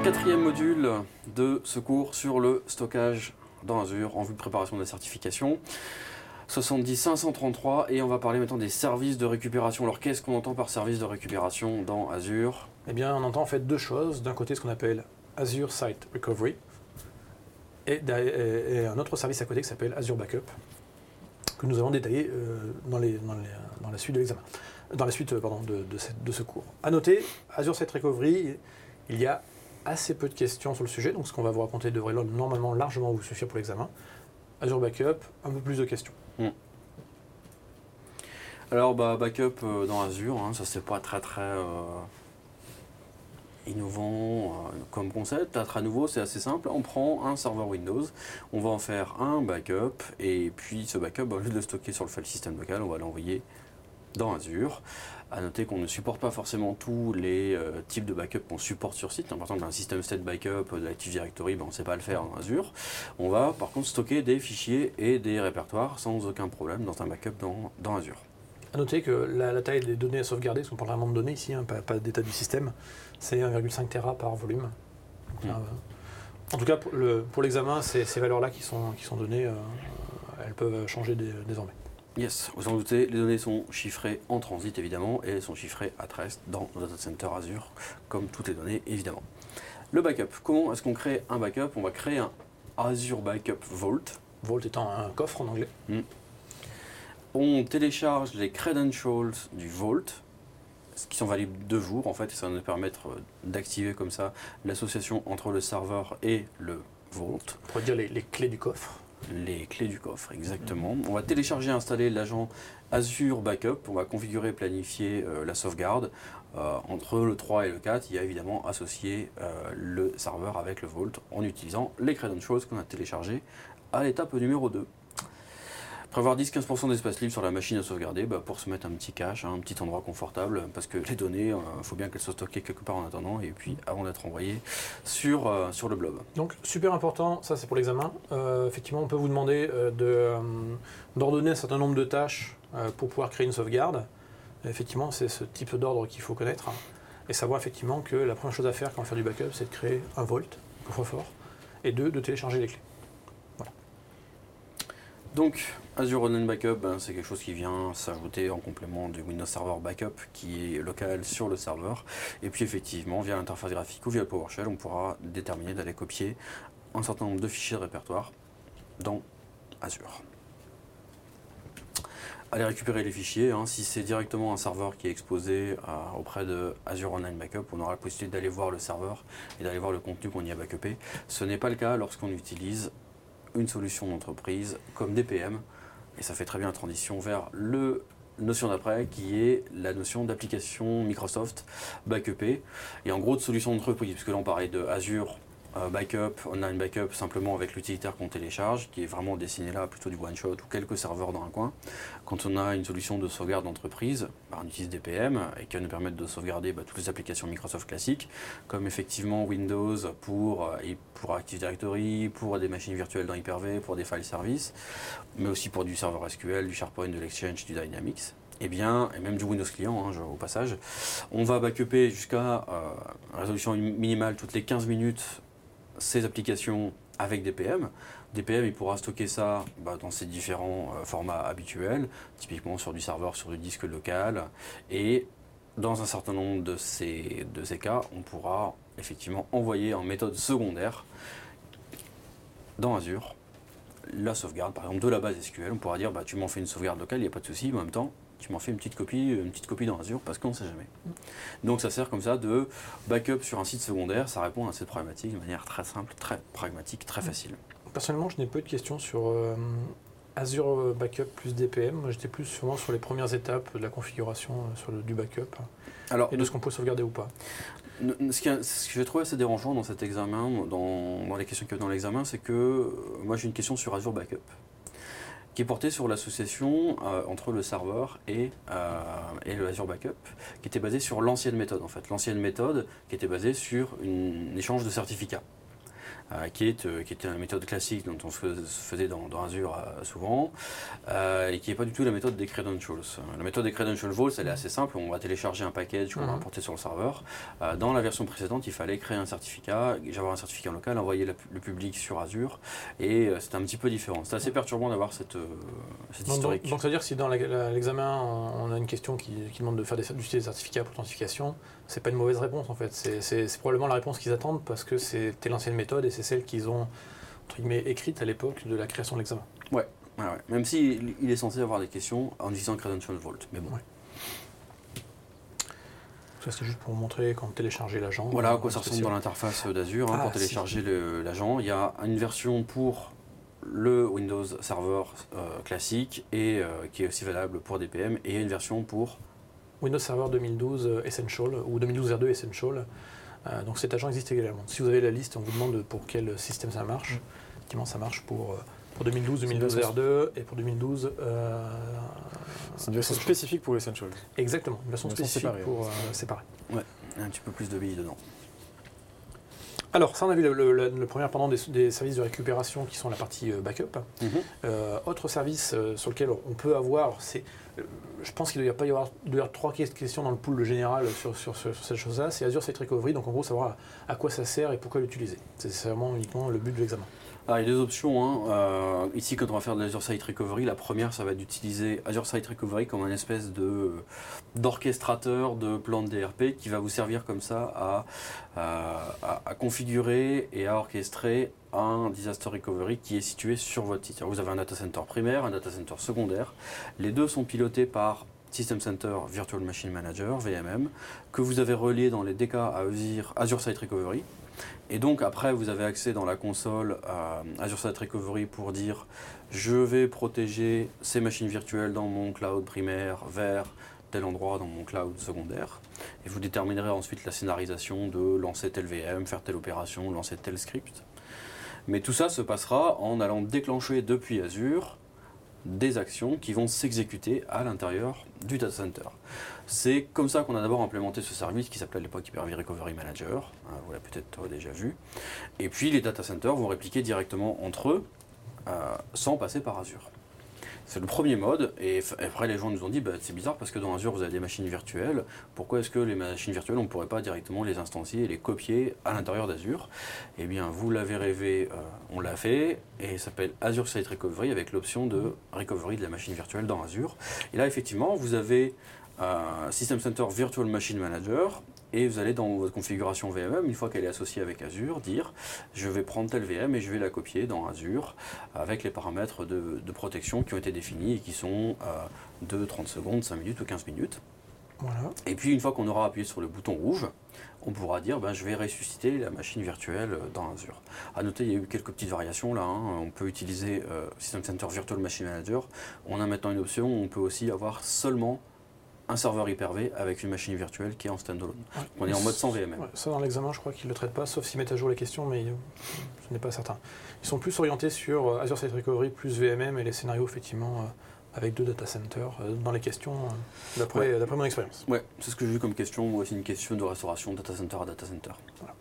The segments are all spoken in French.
quatrième module de ce cours sur le stockage dans Azure en vue de préparation de la certification. 70533 et on va parler maintenant des services de récupération. Alors qu'est-ce qu'on entend par service de récupération dans Azure? Eh bien on entend en fait deux choses. D'un côté ce qu'on appelle Azure Site Recovery et un autre service à côté qui s'appelle Azure Backup que nous allons détailler dans la suite de l'examen. Dans la suite de ce cours. A noter, Azure Site Recovery, il y a assez peu de questions sur le sujet, donc ce qu'on va vous raconter devrait normalement largement vous suffire pour l'examen. Azure Backup, un peu plus de questions. Alors backup dans Azure, ça c'est pas très innovant comme concept, très nouveau, c'est assez simple. On prend un serveur Windows, on va en faire un backup et puis ce backup, au lieu de le stocker sur le file system local, on va l'envoyer dans Azure. A noter qu'on ne supporte pas forcément tous les types de backup qu'on supporte sur site. Par exemple, un system state backup de l'Active Directory, on ne sait pas le faire dans Azure. On va par contre stocker des fichiers et des répertoires sans aucun problème dans un backup dans Azure. A noter que la taille des données à sauvegarder, parce qu'on parle vraiment de données ici, pas d'état du système, c'est 1,5 Tera par volume. Donc, en tout cas, pour l'examen, ces valeurs-là qui sont données, elles peuvent changer désormais. Yes, vous en doutez, les données sont chiffrées en transit évidemment et elles sont chiffrées at rest dans le data center Azure, comme toutes les données évidemment. Le backup, comment est-ce qu'on crée un backup? On va créer un Azure Backup Vault. Vault étant un coffre en anglais. On télécharge les credentials du Vault, qui sont valides 2 jours en fait, et ça va nous permettre d'activer comme ça l'association entre le serveur et le Vault. On pourrait dire les clés du coffre. Les clés du coffre, exactement. On va télécharger et installer l'agent Azure Backup. On va configurer et planifier la sauvegarde. Entre le 3 et le 4, il y a évidemment associé le serveur avec le Vault en utilisant les credentials qu'on a téléchargés à l'étape numéro 2. Prévoir 10-15% d'espace libre sur la machine à sauvegarder pour se mettre un petit cache, un petit endroit confortable, parce que les données, il faut bien qu'elles soient stockées quelque part en attendant, et puis avant d'être envoyées sur le blob. Donc super important, ça c'est pour l'examen. Effectivement, on peut vous demander d'ordonner un certain nombre de tâches pour pouvoir créer une sauvegarde. Effectivement, c'est ce type d'ordre qu'il faut connaître, et savoir effectivement que la première chose à faire quand on va faire du backup, c'est de créer un Vault, un coffre-fort, et de télécharger les clés. Donc, Azure Online Backup, c'est quelque chose qui vient s'ajouter en complément du Windows Server Backup qui est local sur le serveur. Et puis effectivement, via l'interface graphique ou via le PowerShell, on pourra déterminer d'aller copier un certain nombre de fichiers de répertoire dans Azure. Aller récupérer les fichiers, si c'est directement un serveur qui est exposé auprès de Azure Online Backup, on aura la possibilité d'aller voir le serveur et d'aller voir le contenu qu'on y a backupé. Ce n'est pas le cas lorsqu'on utilise une solution d'entreprise comme DPM, et ça fait très bien la transition vers le notion d'après qui est la notion d'application Microsoft backupée, et en gros de solution d'entreprise, puisque là on parlait de Azure Backup, Online Backup simplement avec l'utilitaire qu'on télécharge, qui est vraiment dessiné là plutôt du one-shot ou quelques serveurs dans un coin. Quand on a une solution de sauvegarde d'entreprise, on utilise DPM et qui va nous permettre de sauvegarder toutes les applications Microsoft classiques, comme effectivement Windows pour Active Directory, pour des machines virtuelles dans Hyper-V, pour des file services, mais aussi pour du serveur SQL, du SharePoint, de l'Exchange, du Dynamics. Et même du Windows client, au passage. On va backuper jusqu'à résolution minimale toutes les 15 minutes ces applications avec DPM. DPM, il pourra stocker ça dans ses différents formats habituels, typiquement sur du serveur, sur du disque local, et dans un certain nombre de ces cas, on pourra effectivement envoyer en méthode secondaire dans Azure la sauvegarde, par exemple de la base SQL. On pourra dire tu m'en fais une sauvegarde locale, il n'y a pas de souci, mais en même temps tu m'en fais une petite copie dans Azure parce qu'on ne sait jamais. Donc ça sert comme ça de backup sur un site secondaire, ça répond à cette problématique de manière très simple, très pragmatique, très facile. Personnellement, je n'ai pas eu de questions sur Azure Backup plus DPM. Moi, j'étais plus sûrement sur les premières étapes de la configuration du backup et de ce qu'on peut sauvegarder ou pas. Ce que j'ai trouvé assez dérangeant dans cet examen, dans les questions qu'il y a dans l'examen, c'est que moi j'ai une question sur Azure Backup qui est portée sur l'association entre le serveur et le Azure Backup, qui était basée sur l'ancienne méthode en fait. L'ancienne méthode qui était basée sur un échange de certificats. qui était la méthode classique dont on se faisait dans Azure souvent, et qui n'est pas du tout la méthode des credentials. La méthode des credential vaults, elle est assez simple, on va télécharger un package qu'on va importer sur le serveur. Dans la version précédente, il fallait créer un certificat, avoir un certificat local, envoyer le public sur Azure, et c'était un petit peu différent. C'est assez perturbant d'avoir cette historique. Donc c'est-à-dire que si dans l'examen, on a une question qui demande de faire d'utiliser des certificats pour authentification, c'est pas une mauvaise réponse en fait. C'est probablement la réponse qu'ils attendent parce que c'était l'ancienne méthode et c'est celle qu'ils ont entre guillemets écrite à l'époque de la création de l'examen. Ouais. Même s'il est censé avoir des questions en utilisant Credential Vault. Mais bon. Ouais. Ça c'est juste pour vous montrer quand télécharger l'agent. Voilà à quoi ça ressemble dans l'interface d'Azure pour télécharger l'agent. Il y a une version pour le Windows Server classique et qui est aussi valable pour DPM, et il y a une version pour Windows Server 2012 Essential ou 2012 R2 Essential. Donc cet agent existe également. Si vous avez la liste, on vous demande pour quel système ça marche. Effectivement, ça marche pour 2012 R2 et pour 2012. C'est une version spécifique pour l'Essential. Exactement, une version spécifique séparée, pour séparer. Ouais, un petit peu plus de billes dedans. Alors, ça, on a vu le premier pendant des services de récupération qui sont la partie backup. Autre service sur lequel on peut avoir, je pense qu'il doit y avoir 3 questions dans le pool général sur cette chose-là. C'est Azure Site Recovery, donc en gros, savoir à quoi ça sert et pourquoi l'utiliser. C'est vraiment uniquement le but de l'examen. Alors, il y a 2 options. Ici, quand on va faire de l'Azure Site Recovery, la première, ça va être d'utiliser Azure Site Recovery comme un espèce d'orchestrateur de plan de DRP qui va vous servir comme ça à configurer et à orchestrer un disaster recovery qui est situé sur votre site. Alors, vous avez un data center primaire, un data center secondaire. Les deux sont pilotés par System Center Virtual Machine Manager, VMM, que vous avez relié dans les DK à Azure Site Recovery. Et donc après, vous avez accès dans la console à Azure Site Recovery pour dire je vais protéger ces machines virtuelles dans mon cloud primaire vers tel endroit dans mon cloud secondaire. Et vous déterminerez ensuite la scénarisation de lancer tel VM, faire telle opération, lancer tel script. Mais tout ça se passera en allant déclencher depuis Azure des actions qui vont s'exécuter à l'intérieur du data center. C'est comme ça qu'on a d'abord implémenté ce service qui s'appelait à l'époque Hyper-V Recovery Manager, vous l'avez peut-être déjà vu. Et puis les data centers vont répliquer directement entre eux sans passer par Azure. C'est le premier mode, et après les gens nous ont dit c'est bizarre parce que dans Azure vous avez des machines virtuelles, pourquoi est-ce que les machines virtuelles on ne pourrait pas directement les instancier et les copier à l'intérieur d'Azure? Eh bien vous l'avez rêvé, on l'a fait, et ça s'appelle Azure Site Recovery avec l'option de recovery de la machine virtuelle dans Azure. Et là effectivement vous avez System Center Virtual Machine Manager, et vous allez dans votre configuration VMM, une fois qu'elle est associée avec Azure, dire je vais prendre telle VM et je vais la copier dans Azure avec les paramètres de protection qui ont été définis et qui sont de 30 secondes, 5 minutes ou 15 minutes. Voilà. Et puis une fois qu'on aura appuyé sur le bouton rouge, on pourra dire je vais ressusciter la machine virtuelle dans Azure. A noter, il y a eu quelques petites variations là. On peut utiliser System Center Virtual Machine Manager. On a maintenant une option où on peut aussi avoir seulement un serveur Hyper-V avec une machine virtuelle qui est en standalone. Ouais. On est en mode sans VMM. Ouais, ça dans l'examen, je crois qu'ils ne le traitent pas, sauf s'ils mettent à jour les questions, mais ce n'est pas certain. Ils sont plus orientés sur Azure Site Recovery plus VMM et les scénarios effectivement avec 2 data centers dans les questions d'après mon expérience. Ouais, c'est ce que j'ai vu comme question. Moi, c'est une question de restauration data center à data center. Voilà.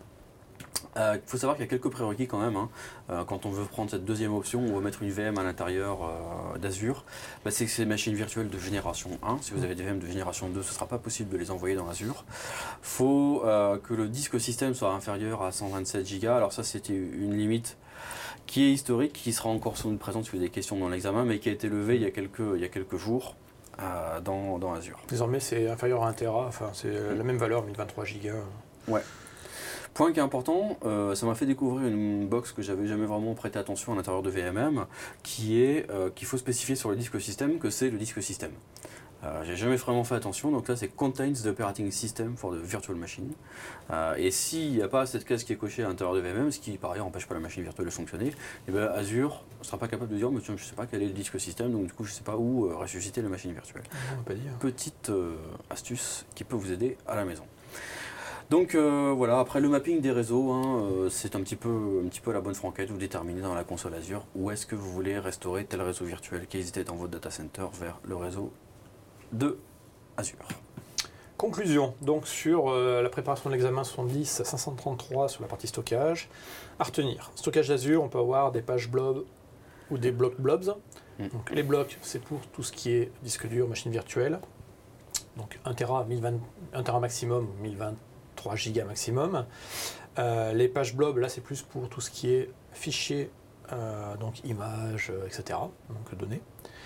Il faut savoir qu'il y a quelques prérequis quand même. Quand on veut prendre cette deuxième option, on va mettre une VM à l'intérieur d'Azure. C'est que c'est des machines virtuelles de génération 1. Si vous avez des VM de génération 2, ce ne sera pas possible de les envoyer dans Azure. Il faut que le disque système soit inférieur à 127 Go. Alors ça, c'était une limite qui est historique, qui sera encore sans doute présente si vous avez des questions dans l'examen, mais qui a été levée il y a quelques jours dans Azure. Désormais, c'est inférieur à 1 Tera, c'est la même valeur, 1023 Go. Ouais. Point qui est important, ça m'a fait découvrir une box que j'avais jamais vraiment prêté attention à l'intérieur de VMM, qui est qu'il faut spécifier sur le disque système que c'est le disque système. J'ai jamais vraiment fait attention, donc là c'est Contains the Operating System for the Virtual Machine. Et s'il n'y a pas cette case qui est cochée à l'intérieur de VMM, ce qui par ailleurs n'empêche pas la machine virtuelle de fonctionner, et Azure ne sera pas capable de dire mais tiens, je ne sais pas quel est le disque système, donc du coup je ne sais pas où ressusciter la machine virtuelle. On peut dire. Petite astuce qui peut vous aider à la maison. Donc voilà, après le mapping des réseaux, c'est un petit peu la bonne franquette. Vous déterminez dans la console Azure où est-ce que vous voulez restaurer tel réseau virtuel qui existait dans votre data center vers le réseau de Azure. Conclusion, donc sur la préparation de l'examen 70 à 533 sur la partie stockage. À retenir, stockage d'Azure, on peut avoir des pages blobs ou des blocs blobs. Donc les blocs, c'est pour tout ce qui est disque dur, machine virtuelle. Donc 1 Tera, 1 Tera maximum, 1023 Go maximum. Les pages blobs, là c'est plus pour tout ce qui est fichiers, donc images, etc. Donc données.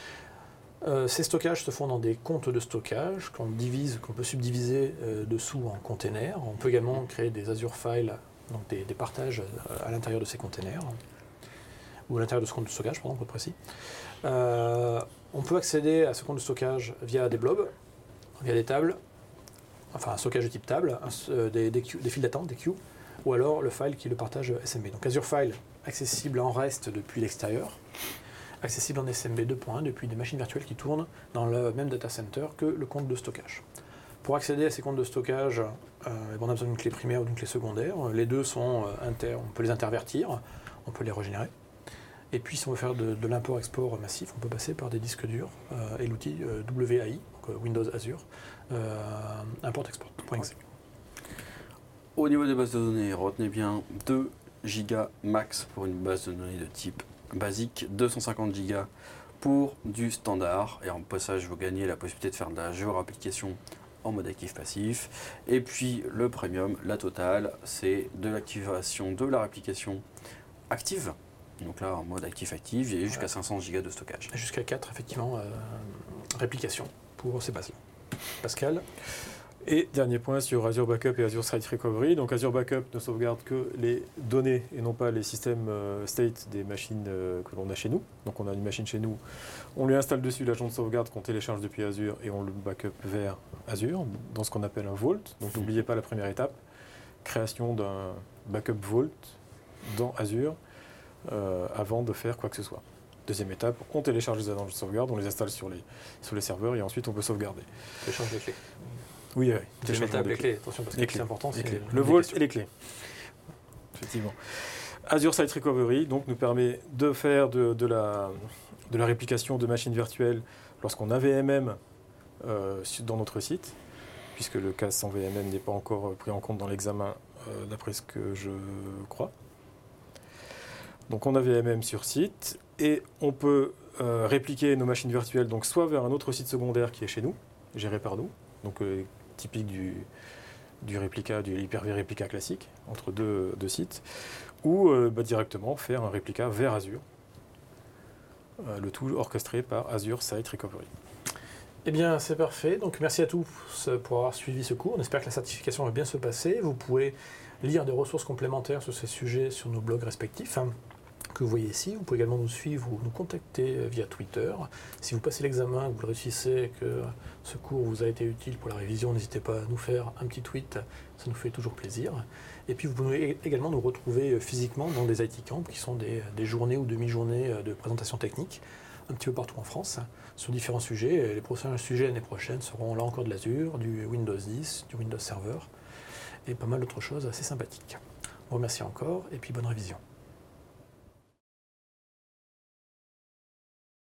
Ces stockages se font dans des comptes de stockage qu'on peut subdiviser dessous en containers. On peut également créer des Azure Files, donc des partages à l'intérieur de ces containers, ou à l'intérieur de ce compte de stockage, pardon, pour être précis. On peut accéder à ce compte de stockage via des blobs, via des tables, enfin un stockage de type table, des files d'attente, des queues, ou alors le file qui est le partage SMB. Donc Azure File, accessible en REST depuis l'extérieur, accessible en SMB 2.1 depuis des machines virtuelles qui tournent dans le même data center que le compte de stockage. Pour accéder à ces comptes de stockage, on a besoin d'une clé primaire ou d'une clé secondaire. Les deux sont on peut les intervertir, on peut les régénérer. Et puis si on veut faire de l'import-export massif, on peut passer par des disques durs et l'outil WAI, donc Windows Azure, import-export.exe. Au niveau des bases de données, retenez bien 2 Go max pour une base de données de type basique, 250 Go pour du standard, et en passage vous gagnez la possibilité de faire de la géo-application en mode actif-passif. Et puis le premium, la totale, c'est de l'activation de la réplication active. Donc là en mode actif-actif, il y a jusqu'à 500 Go de stockage. Jusqu'à 4 effectivement réplications pour ces bases-là. Pascal. Et dernier point sur Azure Backup et Azure Site Recovery. Donc Azure Backup ne sauvegarde que les données et non pas les systèmes state des machines que l'on a chez nous. Donc on a une machine chez nous, on lui installe dessus l'agent de sauvegarde qu'on télécharge depuis Azure et on le backup vers Azure dans ce qu'on appelle un vault. Donc n'oubliez pas la première étape, création d'un backup vault dans Azure avant de faire quoi que ce soit. Deuxième étape, on télécharge les agents de sauvegarde, on les installe sur les serveurs et ensuite on peut sauvegarder. Télécharge les clés. Oui, Deuxième étape, les clés. Attention parce que c'est important. Le vault et les clés. Effectivement. Azure Site Recovery donc, nous permet de faire de la réplication de machines virtuelles lorsqu'on a VMM dans notre site, puisque le cas sans VMM n'est pas encore pris en compte dans l'examen, d'après ce que je crois. Donc on a VMM sur site et on peut répliquer nos machines virtuelles donc soit vers un autre site secondaire qui est chez nous, géré par nous, donc typique du réplica, du Hyper-V réplica classique, entre deux sites, ou directement faire un réplica vers Azure, le tout orchestré par Azure Site Recovery. Eh bien, c'est parfait. Donc, merci à tous pour avoir suivi ce cours. On espère que la certification va bien se passer. Vous pouvez lire des ressources complémentaires sur ces sujets sur nos blogs respectifs que vous voyez ici. Vous pouvez également nous suivre ou nous contacter via Twitter. Si vous passez l'examen, que vous le réussissez, que ce cours vous a été utile pour la révision, n'hésitez pas à nous faire un petit tweet, ça nous fait toujours plaisir. Et puis vous pouvez également nous retrouver physiquement dans des IT Camps, qui sont des journées ou demi-journées de présentation technique, un petit peu partout en France, sur différents sujets. Les prochains sujets l'année prochaine seront là encore de l'Azure, du Windows 10, du Windows Server, et pas mal d'autres choses assez sympathiques. On vous remercie encore, et puis bonne révision.